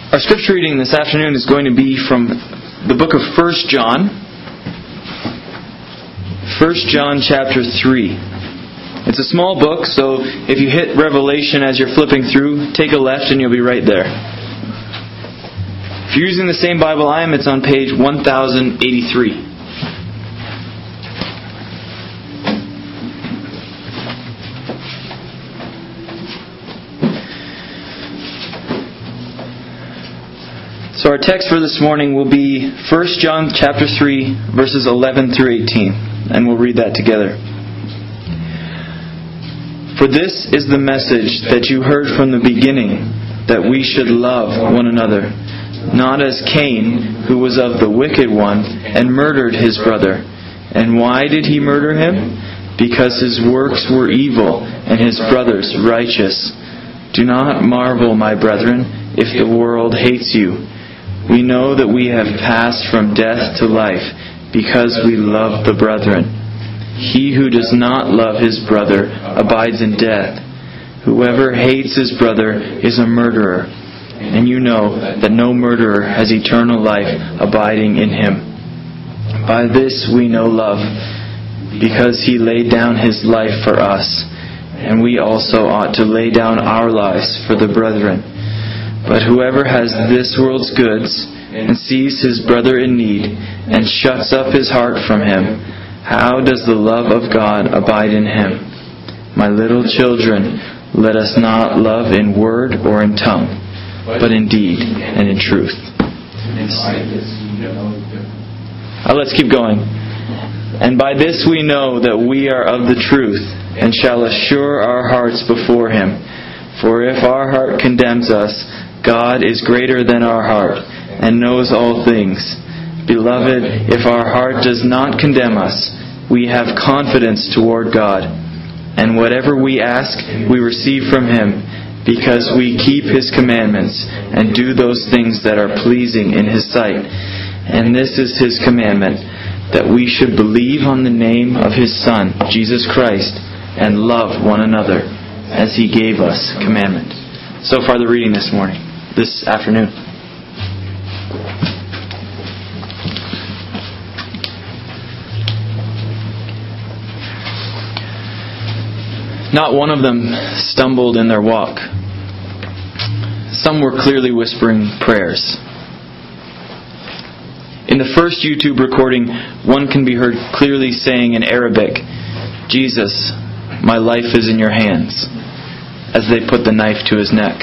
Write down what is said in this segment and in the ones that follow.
Our scripture reading this afternoon is going to be from the book of 1 John. 1 John chapter 3. It's a small book, so if you hit Revelation as you're flipping through, take a left and you'll be right there. If you're using the same Bible I am, it's on page 1083. So our text for this morning will be 1 John chapter 3, verses 11 through 18. And we'll read that together. For this is the message that you heard from the beginning, that we should love one another. Not as Cain, who was of the wicked one, and murdered his brother. And why did he murder him? Because his works were evil, and his brother's righteous. Do not marvel, my brethren, if the world hates you. We know that we have passed from death to life, because we love the brethren. He who does not love his brother abides in death. Whoever hates his brother is a murderer, and you know that no murderer has eternal life abiding in him. By this we know love, because he laid down his life for us, and we also ought to lay down our lives for the brethren. But whoever has this world's goods and sees his brother in need and shuts up his heart from him, how does the love of God abide in him? My little children, let us not love in word or in tongue, but in deed and in truth. Let's keep going. And by this we know that we are of the truth, and shall assure our hearts before him. For if our heart condemns us, God is greater than our heart, and knows all things. Beloved, if our heart does not condemn us, we have confidence toward God. And whatever we ask, we receive from him, because we keep his commandments, and do those things that are pleasing in his sight. And this is his commandment, that we should believe on the name of his Son, Jesus Christ, and love one another, as he gave us commandment. So far the reading this afternoon. Not one of them stumbled in their walk. Some were clearly whispering prayers. In the first YouTube recording, one can be heard clearly saying in Arabic, "Jesus, my life is in your hands," as they put the knife to his neck.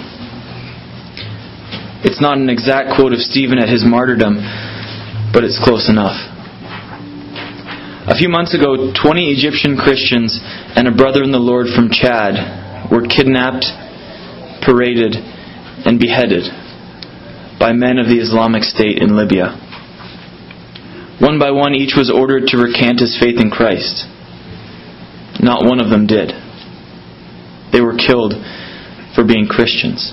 It's not an exact quote of Stephen at his martyrdom, but it's close enough. A few months ago, 20 Egyptian Christians and a brother in the Lord from Chad were kidnapped, paraded, and beheaded by men of the Islamic State in Libya. One by one, each was ordered to recant his faith in Christ. Not one of them did. They were killed for being Christians.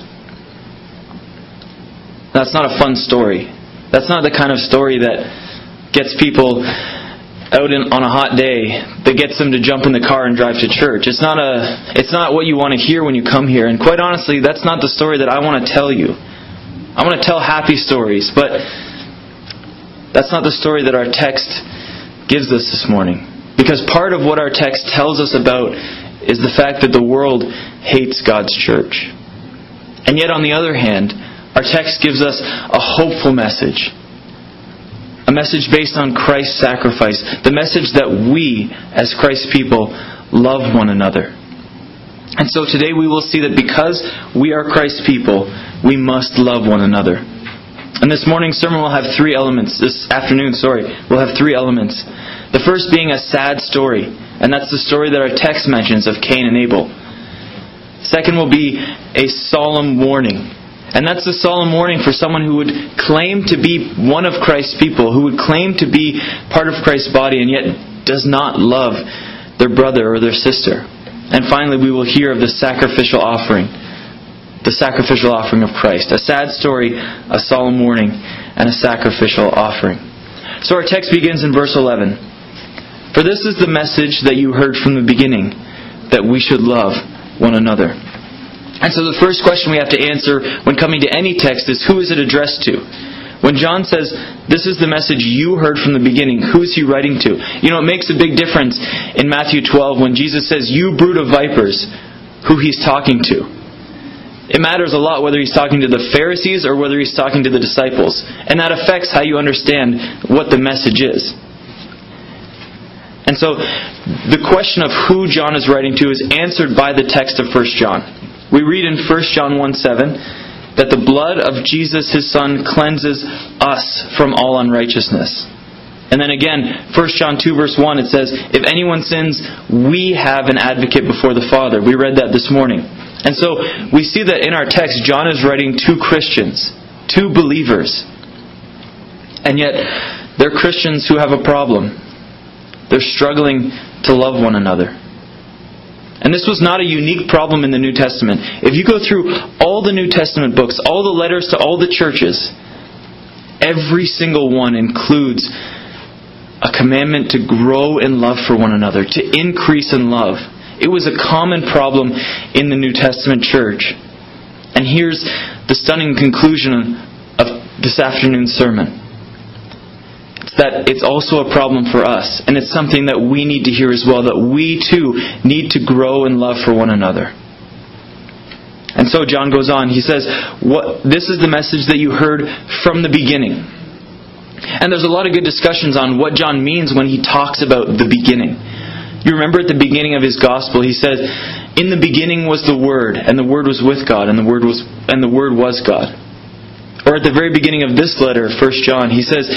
That's not a fun story. That's not the kind of story that gets people out on a hot day, that gets them to jump in the car and drive to church. It's not what you want to hear when you come here. And quite honestly, that's not the story that I want to tell you. I want to tell happy stories, but that's not the story that our text gives us this morning. Because part of what our text tells us about is the fact that the world hates God's church. And yet on the other hand, our text gives us a hopeful message. A message based on Christ's sacrifice. The message that we, as Christ's people, love one another. And so today we will see that because we are Christ's people, we must love one another. And this morning's sermon will have three elements. We'll have three elements. The first being a sad story. And that's the story that our text mentions of Cain and Abel. Second will be a solemn warning. And that's a solemn warning for someone who would claim to be one of Christ's people, who would claim to be part of Christ's body and yet does not love their brother or their sister. And finally, we will hear of the sacrificial offering of Christ. A sad story, a solemn warning, and a sacrificial offering. So our text begins in verse 11. For this is the message that you heard from the beginning, that we should love one another. And so the first question we have to answer when coming to any text is, who is it addressed to? When John says, this is the message you heard from the beginning, who is he writing to? You know, it makes a big difference in Matthew 12 when Jesus says, you brood of vipers, who he's talking to. It matters a lot whether he's talking to the Pharisees or whether he's talking to the disciples. And that affects how you understand what the message is. And so, the question of who John is writing to is answered by the text of 1 John. We read in 1 John 1:7 that the blood of Jesus, his Son, cleanses us from all unrighteousness. And then again, 1 John 2 verse 1, it says, if anyone sins, we have an advocate before the Father. We read that this morning. And so, we see that in our text, John is writing to Christians, to believers. And yet, they're Christians who have a problem. They're struggling to love one another. And this was not a unique problem in the New Testament. If you go through all the New Testament books, all the letters to all the churches, every single one includes a commandment to grow in love for one another, to increase in love. It was a common problem in the New Testament church. And here's the stunning conclusion of this afternoon's sermon. That it's also a problem for us. And it's something that we need to hear as well. That we too need to grow in love for one another. And so John goes on. He says, this is the message that you heard from the beginning. And there's a lot of good discussions on what John means when he talks about the beginning. You remember at the beginning of his gospel, he says, in the beginning was the Word, and the Word was with God, and the Word was God. Or at the very beginning of this letter, 1 John, he says,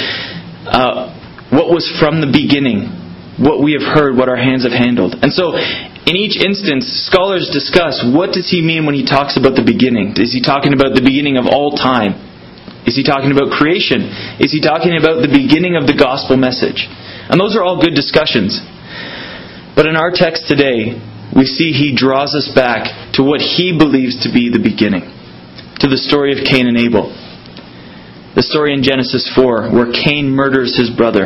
what was from the beginning, what we have heard, what our hands have handled. And so, in each instance, scholars discuss, what does he mean when he talks about the beginning? Is he talking about the beginning of all time? Is he talking about creation? Is he talking about the beginning of the gospel message? And those are all good discussions. But in our text today, we see he draws us back to what he believes to be the beginning. To the story of Cain and Abel. The story in Genesis 4, where Cain murders his brother.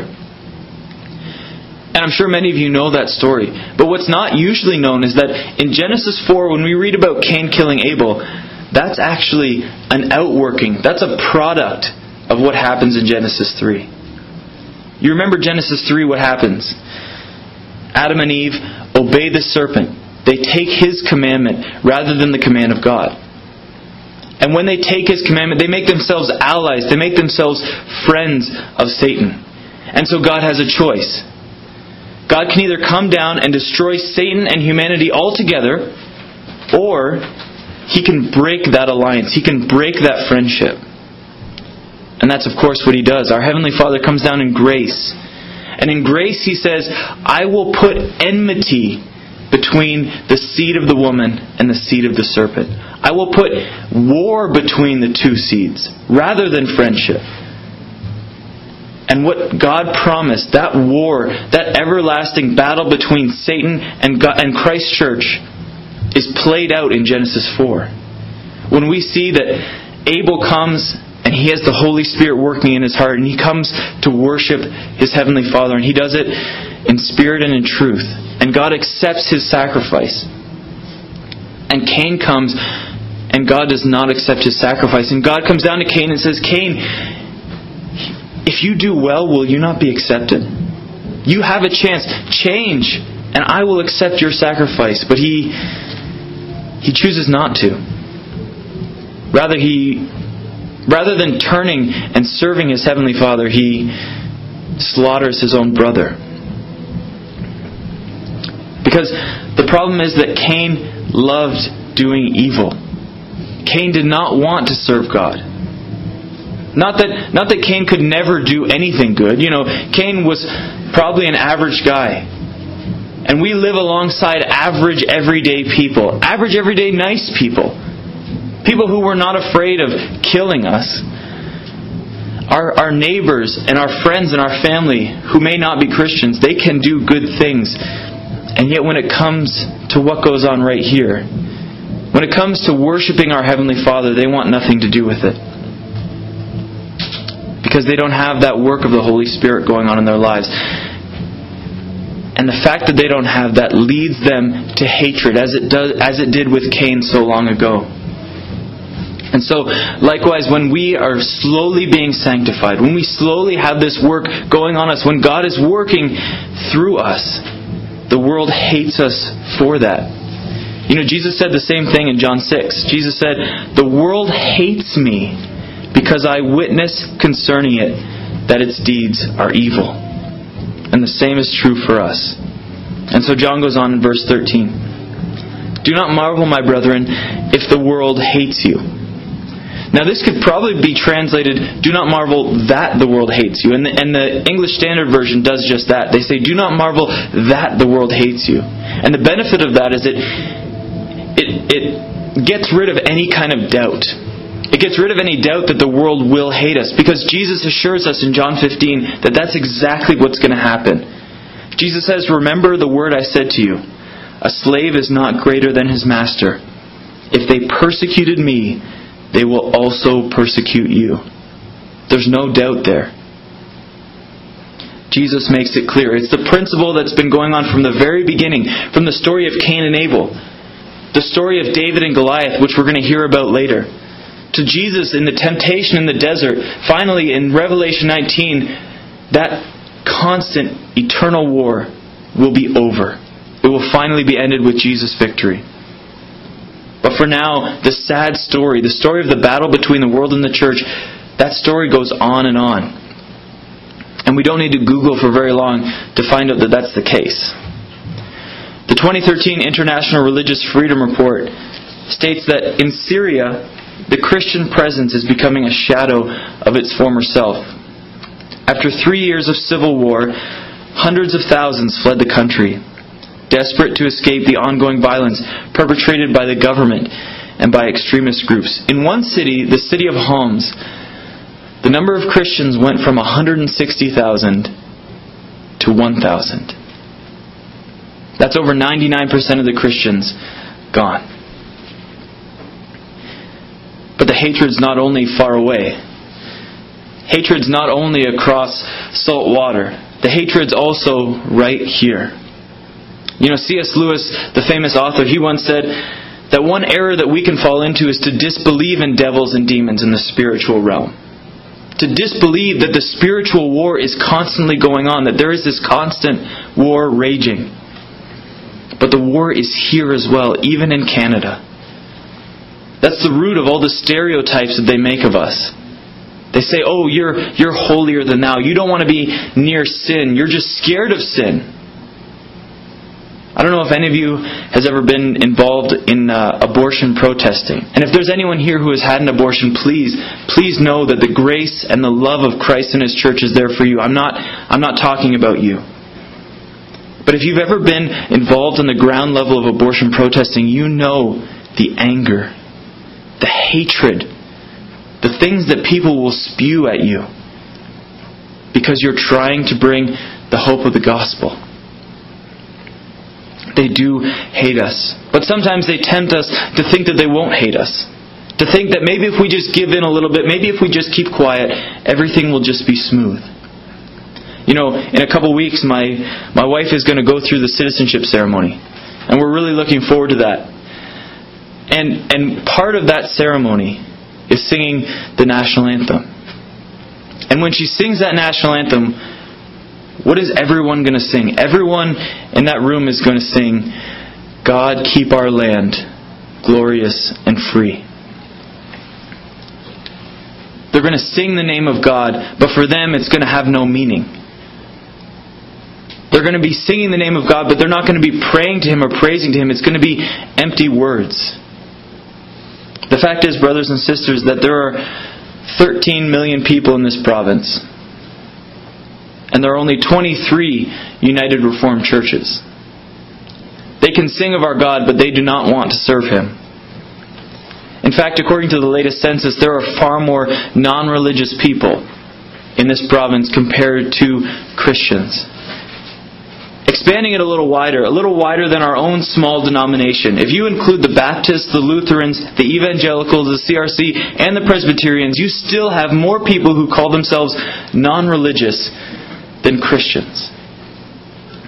And I'm sure many of you know that story. But what's not usually known is that in Genesis 4, when we read about Cain killing Abel, that's actually an outworking. That's a product of what happens in Genesis 3. You remember Genesis 3, what happens? Adam and Eve obey the serpent. They take his commandment rather than the command of God. And when they take his commandment, they make themselves allies. They make themselves friends of Satan. And so God has a choice. God can either come down and destroy Satan and humanity altogether, or he can break that alliance. He can break that friendship. And that's of course what he does. Our Heavenly Father comes down in grace. And in grace he says, I will put enmity between the seed of the woman and the seed of the serpent. I will put war between the two seeds rather than friendship. And what God promised, that war, that everlasting battle between Satan and God and Christ's church, is played out in Genesis 4. When we see that Abel comes and he has the Holy Spirit working in his heart, and he comes to worship his Heavenly Father, and he does it in spirit and in truth. And God accepts his sacrifice. And Cain comes, and God does not accept his sacrifice. And God comes down to Cain and says, Cain, if you do well, will you not be accepted? You have a chance. Change, and I will accept your sacrifice. But he chooses not to. Rather than turning and serving his Heavenly Father, he slaughters his own brother. Because the problem is that Cain loved doing evil. Cain did not want to serve God. Not that Cain could never do anything good. You know, Cain was probably an average guy. And we live alongside average, everyday people. Average, everyday, nice people. People who were not afraid of killing us. Our neighbors and our friends and our family who may not be Christians, they can do good things. And yet when it comes to what goes on right here, when it comes to worshiping our Heavenly Father, they want nothing to do with it. Because they don't have that work of the Holy Spirit going on in their lives. And And the fact that they don't have that leads them to hatred, as it did with Cain so long ago. And so, likewise, when we are slowly being sanctified, when we slowly have this work going on us, when God is working through us, the world hates us for that. You know, Jesus said the same thing in John 6. Jesus said, "The world hates me because I witness concerning it that its deeds are evil." And the same is true for us. And so John goes on in verse 13. "Do not marvel, my brethren, if the world hates you." Now this could probably be translated, "Do not marvel that the world hates you." And the English Standard Version does just that. They say, "Do not marvel that the world hates you." And the benefit of that is it gets rid of any kind of doubt. It gets rid of any doubt that the world will hate us, because Jesus assures us in John 15 that that's exactly what's going to happen. Jesus says, "Remember the word I said to you, a slave is not greater than his master. If they persecuted me, they will also persecute you." There's no doubt there. Jesus makes it clear. It's the principle that's been going on from the very beginning, from the story of Cain and Abel, the story of David and Goliath, which we're going to hear about later, to Jesus in the temptation in the desert. Finally, in Revelation 19, that constant eternal war will be over. It will finally be ended with Jesus' victory. But for now, the sad story, the story of the battle between the world and the church, that story goes on and on. And we don't need to Google for very long to find out that that's the case. The 2013 International Religious Freedom Report states that in Syria, the Christian presence is becoming a shadow of its former self. After 3 years of civil war, hundreds of thousands fled the country, desperate to escape the ongoing violence perpetrated by the government and by extremist groups. In one city, the city of Homs, the number of Christians went from 160,000 to 1,000. That's over 99% of the Christians gone. But the hatred's not only far away. Hatred's not only across salt water. The hatred's also right here. You know, C.S. Lewis, the famous author, he once said that one error that we can fall into is to disbelieve in devils and demons in the spiritual realm. To disbelieve that the spiritual war is constantly going on, that there is this constant war raging. But the war is here as well, even in Canada. That's the root of all the stereotypes that they make of us. They say, "Oh, you're holier than thou. You don't want to be near sin. You're just scared of sin." I don't know if any of you has ever been involved in abortion protesting. And if there's anyone here who has had an abortion, please know that the grace and the love of Christ and His church is there for you. I'm not talking about you. But if you've ever been involved on the ground level of abortion protesting, you know the anger, the hatred, the things that people will spew at you because you're trying to bring the hope of the gospel. They do hate us. But sometimes they tempt us to think that they won't hate us. To think that maybe if we just give in a little bit, maybe if we just keep quiet, everything will just be smooth. You know, in a couple weeks, my wife is going to go through the citizenship ceremony. And we're really looking forward to that. And part of that ceremony is singing the national anthem. And when she sings that national anthem, what is everyone going to sing? Everyone in that room is going to sing, "God keep our land glorious and free." They're going to sing the name of God, but for them it's going to have no meaning. They're going to be singing the name of God, but they're not going to be praying to Him or praising to Him. It's going to be empty words. The fact is, brothers and sisters, that there are 13 million people in this province. And there are only 23 United Reformed churches. They can sing of our God, but they do not want to serve Him. In fact, according to the latest census, there are far more non-religious people in this province compared to Christians. Expanding it a little wider than our own small denomination. If you include the Baptists, the Lutherans, the Evangelicals, the CRC, and the Presbyterians, you still have more people who call themselves non-religious than Christians.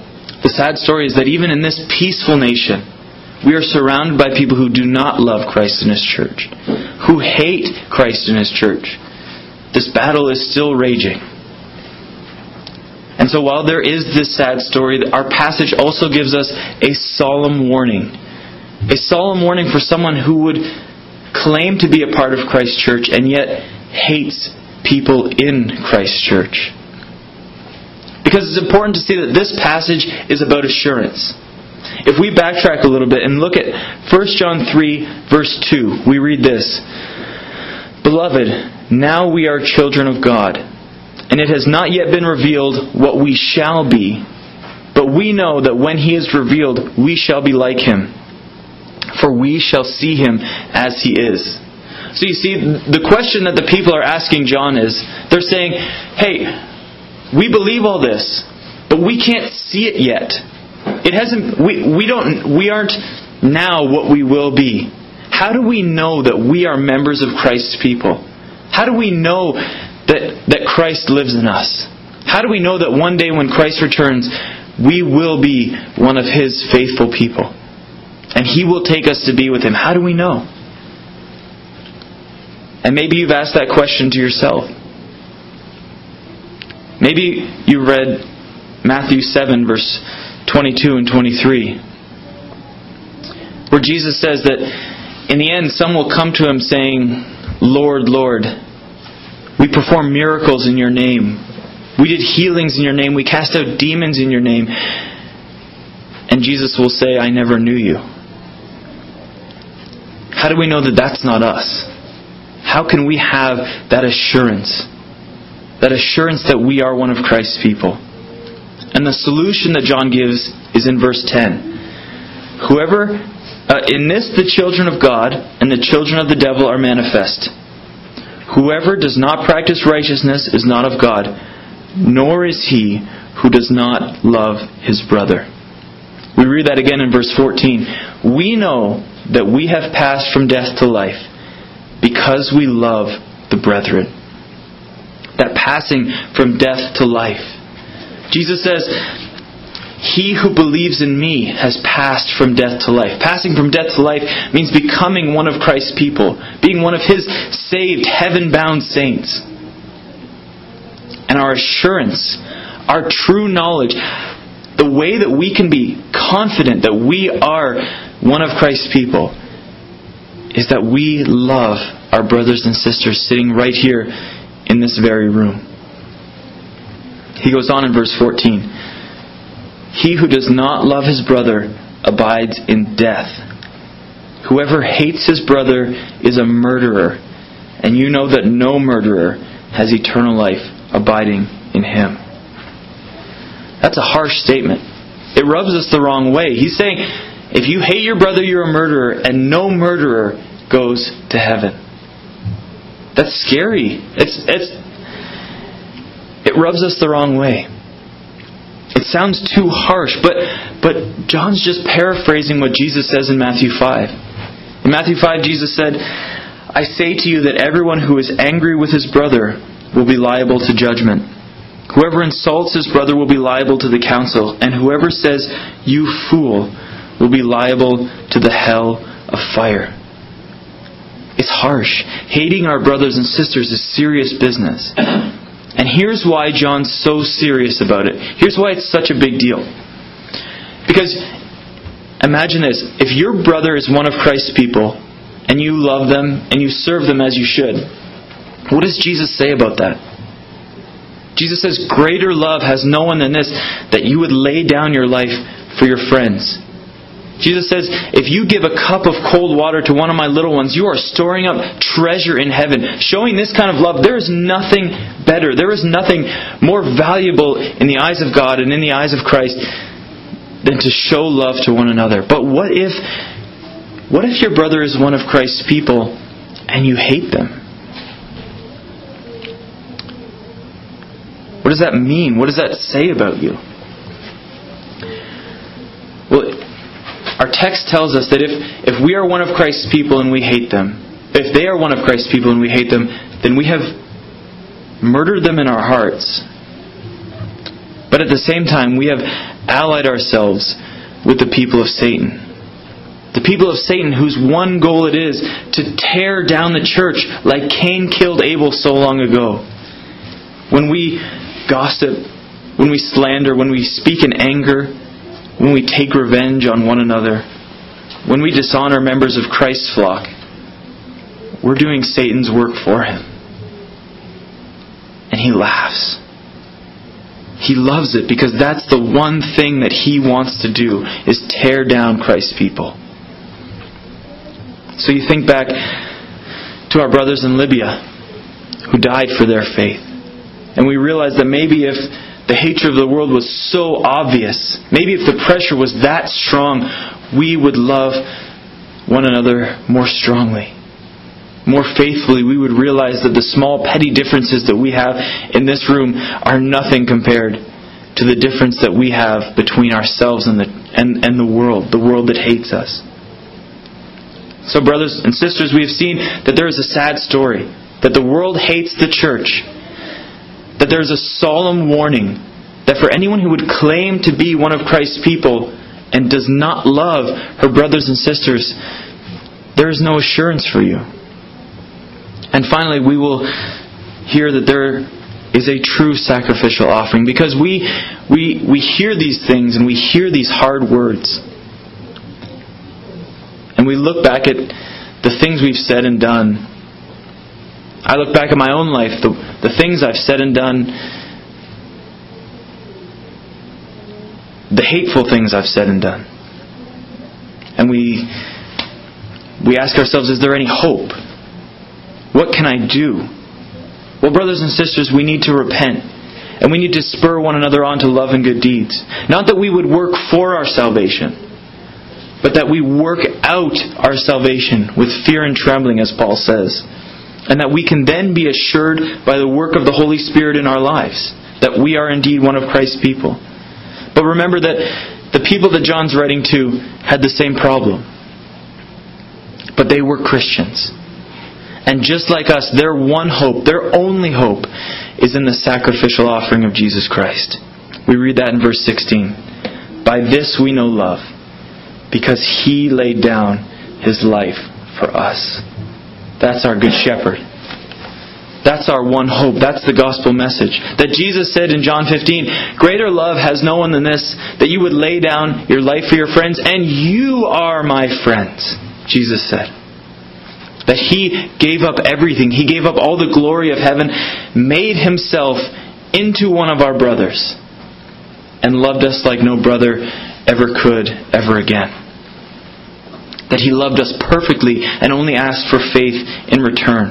The sad story is that even in this peaceful nation, we are surrounded by people who do not love Christ and His church, who hate Christ and His church. This battle is still raging. And so while there is this sad story, our passage also gives us a solemn warning. A solemn warning for someone who would claim to be a part of Christ's church and yet hates people in Christ's church. Because it's important to see that this passage is about assurance. If we backtrack a little bit and look at 1 John 3, verse 2, we read this. Beloved, now we are children of God, and it has not yet been revealed what we shall be. But we know that when He is revealed, we shall be like Him. For we shall see Him as He is. So you see, the question that the people are asking John is, they're saying, hey, we believe all this, but we can't see it yet. It hasn't. We aren't now what we will be. How do we know that we are members of Christ's people? How do we know that Christ lives in us? How do we know that one day when Christ returns, we will be one of His faithful people, and He will take us to be with Him? How do we know? And maybe you've asked that question to yourself. Maybe you read Matthew 7, verse 22 and 23, where Jesus says that in the end some will come to Him saying, Lord, Lord, we performed miracles in Your name. We did healings in Your name. We cast out demons in Your name. And Jesus will say, I never knew you. How do we know that that's not us? How can we have that assurance? That assurance that we are one of Christ's people. And the solution that John gives is in verse 10. In this the children of God and the children of the devil are manifest. Whoever does not practice righteousness is not of God, nor is he who does not love his brother. We read that again in verse 14. We know that we have passed from death to life because we love the brethren. That passing from death to life. Jesus says, he who believes in me has passed from death to life. Passing from death to life means becoming one of Christ's people, being one of His saved, heaven-bound saints. And our assurance, our true knowledge, the way that we can be confident that we are one of Christ's people, is that we love our brothers and sisters sitting right here in this very room. He goes on in verse 14. He who does not love his brother abides in death. Whoever hates his brother is a murderer, and you know that no murderer has eternal life abiding in him. That's a harsh statement. It rubs us the wrong way. He's saying, if you hate your brother, you're a murderer, and no murderer goes to heaven. That's scary. It rubs us the wrong way. It sounds too harsh, but John's just paraphrasing what Jesus says in Matthew 5. In Matthew 5, Jesus said, I say to you that everyone who is angry with his brother will be liable to judgment. Whoever insults his brother will be liable to the council, and whoever says, you fool, will be liable to the hell of fire. It's harsh. Hating our brothers and sisters is serious business. And here's why John's so serious about it. Here's why it's such a big deal. Because imagine this. If your brother is one of Christ's people, and you love them, and you serve them as you should, what does Jesus say about that? Jesus says, greater love has no one than this, that you would lay down your life for your friends. Jesus says, if you give a cup of cold water to one of my little ones, you are storing up treasure in heaven. Showing this kind of love, there is nothing better. There is nothing more valuable in the eyes of God and in the eyes of Christ than to show love to one another. But what if your brother is one of Christ's people and you hate them? What does that mean? What does that say about you? Well, our text tells us that if we are one of Christ's people and we hate them, if they are one of Christ's people and we hate them, then we have murdered them in our hearts. But at the same time, we have allied ourselves with the people of Satan. The people of Satan whose one goal it is to tear down the church like Cain killed Abel so long ago. When we gossip, when we slander, when we speak in anger, when we take revenge on one another, when we dishonor members of Christ's flock, we're doing Satan's work for him. And he laughs. He loves it because that's the one thing that he wants to do, is tear down Christ's people. So you think back to our brothers in Libya who died for their faith. And we realize that maybe if the hatred of the world was so obvious, maybe if the pressure was that strong, we would love one another more strongly, more faithfully. We would realize that the small petty differences that we have in this room are nothing compared to the difference that we have between ourselves and the world that hates us. So brothers and sisters, we have seen that there is a sad story, that the world hates the church, that there is a solemn warning that for anyone who would claim to be one of Christ's people and does not love her brothers and sisters, there is no assurance for you. And finally, we will hear that there is a true sacrificial offering, because we hear these things and we hear these hard words. And we look back at the things we've said and done. I look back at my own life, the things I've said and done, the hateful things I've said and done. And we ask ourselves, is there any hope? What can I do? Well, brothers and sisters, we need to repent. And we need to spur one another on to love and good deeds. Not that we would work for our salvation, but that we work out our salvation with fear and trembling, as Paul says. And that we can then be assured by the work of the Holy Spirit in our lives that we are indeed one of Christ's people. But remember that the people that John's writing to had the same problem. But they were Christians. And just like us, their one hope, their only hope, is in the sacrificial offering of Jesus Christ. We read that in verse 16. By this we know love, because He laid down His life for us. That's our good shepherd. That's our one hope. That's the gospel message. That Jesus said in John 15, greater love has no one than this, that you would lay down your life for your friends, and you are my friends, Jesus said. That He gave up everything. He gave up all the glory of heaven, made Himself into one of our brothers, and loved us like no brother ever could, ever again. That He loved us perfectly and only asked for faith in return.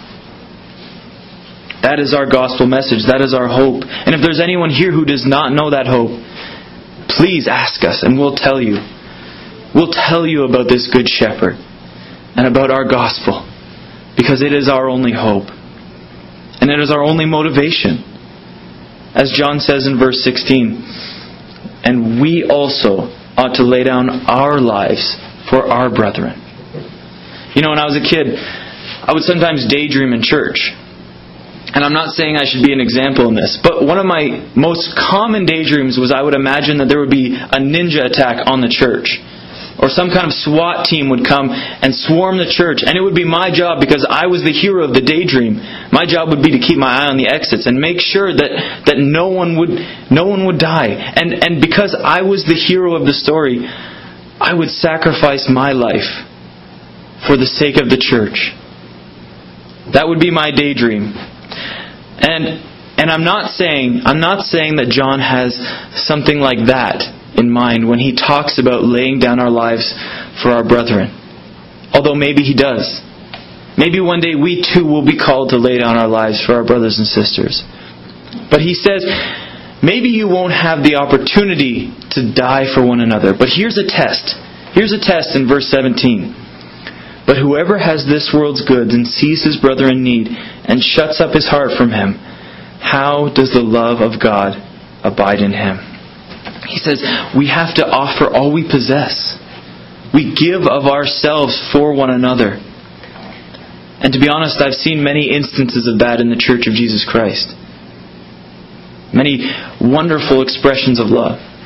That is our gospel message. That is our hope. And if there's anyone here who does not know that hope, please ask us and we'll tell you. We'll tell you about this good shepherd and about our gospel, because it is our only hope. And it is our only motivation. As John says in verse 16, and we also ought to lay down our lives for our brethren. You know, when I was a kid, I would sometimes daydream in church. And I'm not saying I should be an example in this, but one of my most common daydreams was I would imagine that there would be a ninja attack on the church. Or some kind of SWAT team would come and swarm the church. And it would be my job, because I was the hero of the daydream, my job would be to keep my eye on the exits and make sure that no one would die. And because I was the hero of the story, I would sacrifice my life for the sake of the church. That would be my daydream. And I'm not saying that John has something like that in mind when he talks about laying down our lives for our brethren. Although maybe he does. Maybe one day we too will be called to lay down our lives for our brothers and sisters. But he says, maybe you won't have the opportunity to die for one another. But here's a test. Here's a test in verse 17. But whoever has this world's goods and sees his brother in need and shuts up his heart from him, how does the love of God abide in him? He says we have to offer all we possess. We give of ourselves for one another. And to be honest, I've seen many instances of that in the Church of Jesus Christ. Many wonderful expressions of love.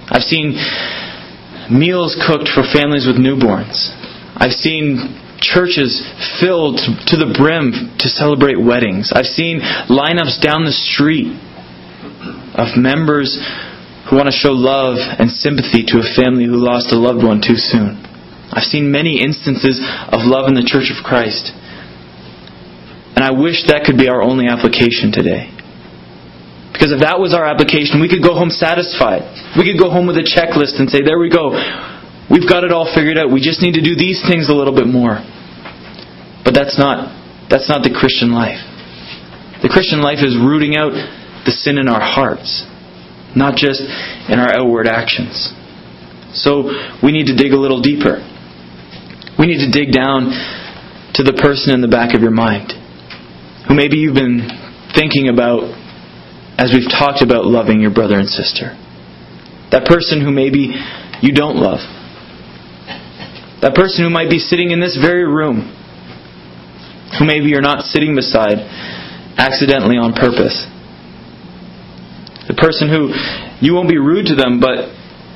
I've seen meals cooked for families with newborns. I've seen churches filled to the brim to celebrate weddings. I've seen lineups down the street of members who want to show love and sympathy to a family who lost a loved one too soon. I've seen many instances of love in the Church of Christ. And I wish that could be our only application today. Because if that was our application, we could go home satisfied. We could go home with a checklist and say, there we go. We've got it all figured out. We just need to do these things a little bit more. But that's not the Christian life. The Christian life is rooting out the sin in our hearts, not just in our outward actions. So we need to dig a little deeper. We need to dig down to the person in the back of your mind, who maybe you've been thinking about as we've talked about loving your brother and sister. That person who maybe you don't love. That person who might be sitting in this very room, who maybe you're not sitting beside accidentally on purpose. The person who you won't be rude to them, but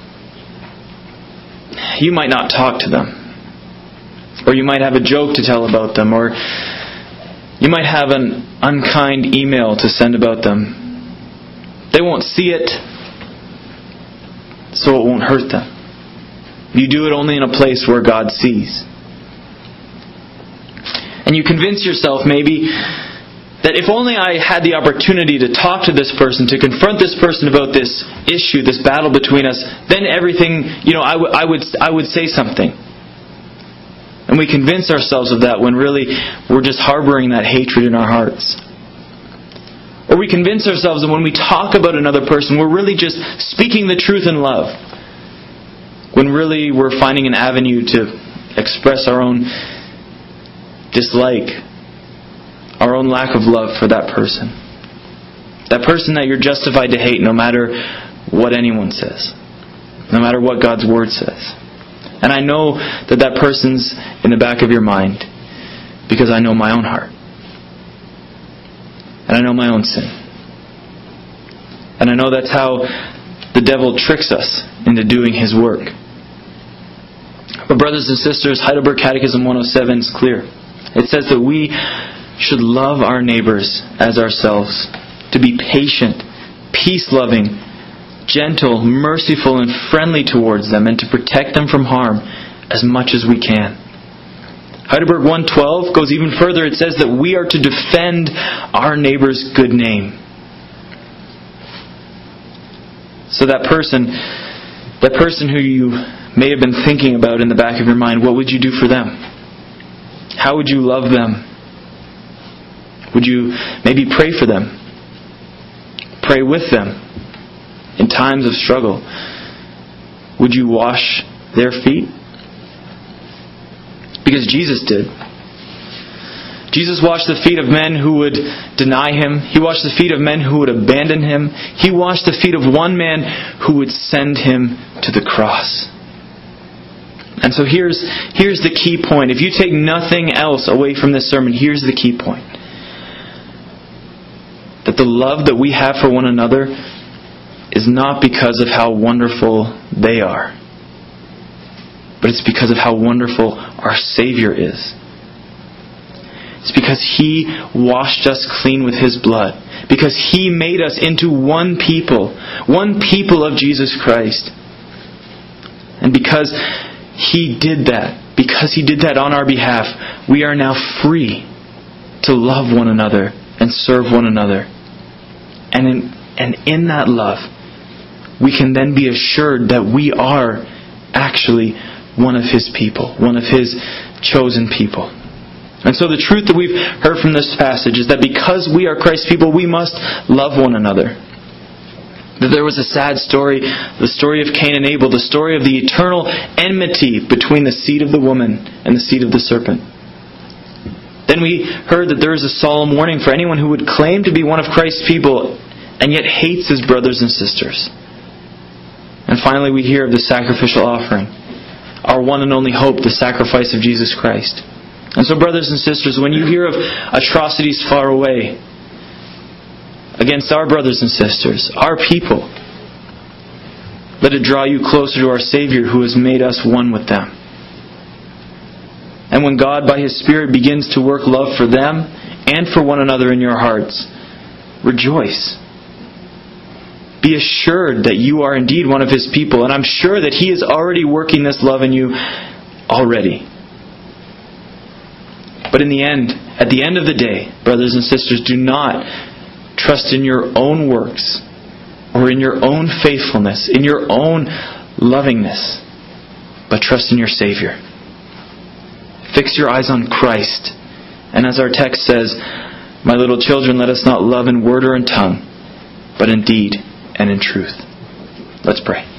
you might not talk to them. Or you might have a joke to tell about them, or you might have an unkind email to send about them. They won't see it, so it won't hurt them. You do it only in a place where God sees. And you convince yourself maybe that if only I had the opportunity to talk to this person, to confront this person about this issue, this battle between us, then everything, I would say something. And we convince ourselves of that when really we're just harboring that hatred in our hearts. Or we convince ourselves that when we talk about another person, we're really just speaking the truth in love. When really we're finding an avenue to express our own dislike, our own lack of love for that person. That person that you're justified to hate no matter what anyone says. No matter what God's Word says. And I know that person's in the back of your mind because I know my own heart. And I know my own sin. And I know that's how the devil tricks us into doing his work. But brothers and sisters, Heidelberg Catechism 107 is clear. It says that we should love our neighbors as ourselves, to be patient, peace-loving, gentle, merciful, and friendly towards them, and to protect them from harm as much as we can. Heidelberg 112 goes even further. It says that we are to defend our neighbor's good name. So that person who you may have been thinking about in the back of your mind, what would you do for them? How would you love them? Would you maybe pray for them? Pray with them in times of struggle? Would you wash their feet? Because Jesus did. Jesus washed the feet of men who would deny Him. He washed the feet of men who would abandon Him. He washed the feet of one man who would send Him to the cross. And so here's the key point. If you take nothing else away from this sermon, here's the key point. That the love that we have for one another is not because of how wonderful they are, but it's because of how wonderful our Savior is. It's because He washed us clean with His blood. Because He made us into one people of Jesus Christ. And because He did that on our behalf, we are now free to love one another and serve one another. And in that love, we can then be assured that we are actually one of His people, one of His chosen people. And so the truth that we've heard from this passage is that because we are Christ's people, we must love one another. That there was a sad story, the story of Cain and Abel, the story of the eternal enmity between the seed of the woman and the seed of the serpent. Then we heard that there is a solemn warning for anyone who would claim to be one of Christ's people and yet hates his brothers and sisters. And finally we hear of the sacrificial offering, our one and only hope, the sacrifice of Jesus Christ. And so brothers and sisters, when you hear of atrocities far away against our brothers and sisters, our people, Let it draw you closer to our Savior who has made us one with them. And when God, by His Spirit, begins to work love for them and for one another in your hearts, rejoice. Be assured that you are indeed one of His people, and I'm sure that He is already working this love in you already. But in the end, at the end of the day, brothers and sisters, do not trust in your own works or in your own faithfulness, in your own lovingness, but trust in your Savior. Fix your eyes on Christ. And as our text says, my little children, let us not love in word or in tongue, but in deed and in truth. Let's pray.